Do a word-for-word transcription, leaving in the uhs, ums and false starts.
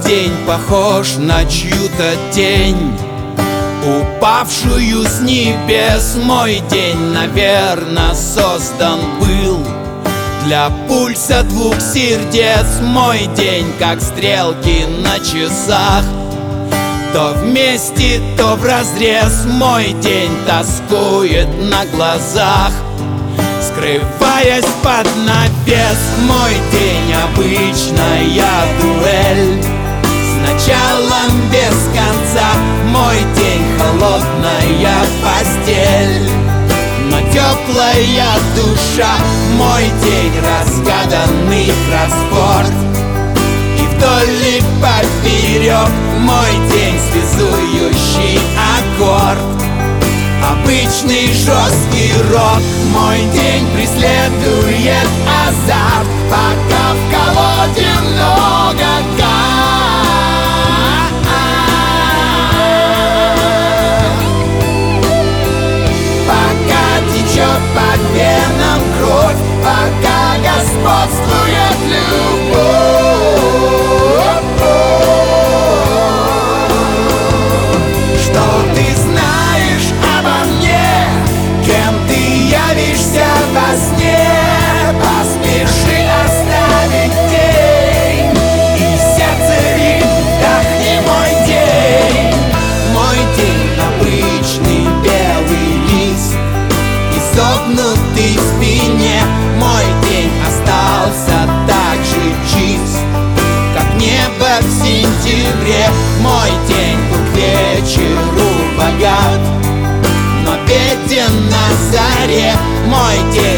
день похож на чью-то тень, упавшую с небес. Мой день, наверно, создан был для пульса двух сердец. Мой день, как стрелки на часах, то вместе, то вразрез. Мой день тоскует на глазах, скрываясь под навес. Мой день — обычная дуэль, с началом без конца. Мой день — холодная постель, но теплая душа. Мой день — разгаданный кроссворд, и вдоль и поперек. Мой день — связующий аккорд, обычный жесткий рок. Мой день преследует азарт, пока в колоде много карт. Пока течет по венам кровь, пока господствует любовь. Что ты знаешь обо мне? Кем ты явишься во сне? Поспеши оставить тень, и сердце ритм, вдохни мой день. Мой день — обычный белый лист, изогнутый в спине. Мой день остался так же чист, как небо в сентябре. Мой день был к вечеру богат, но беден на заре. Мой день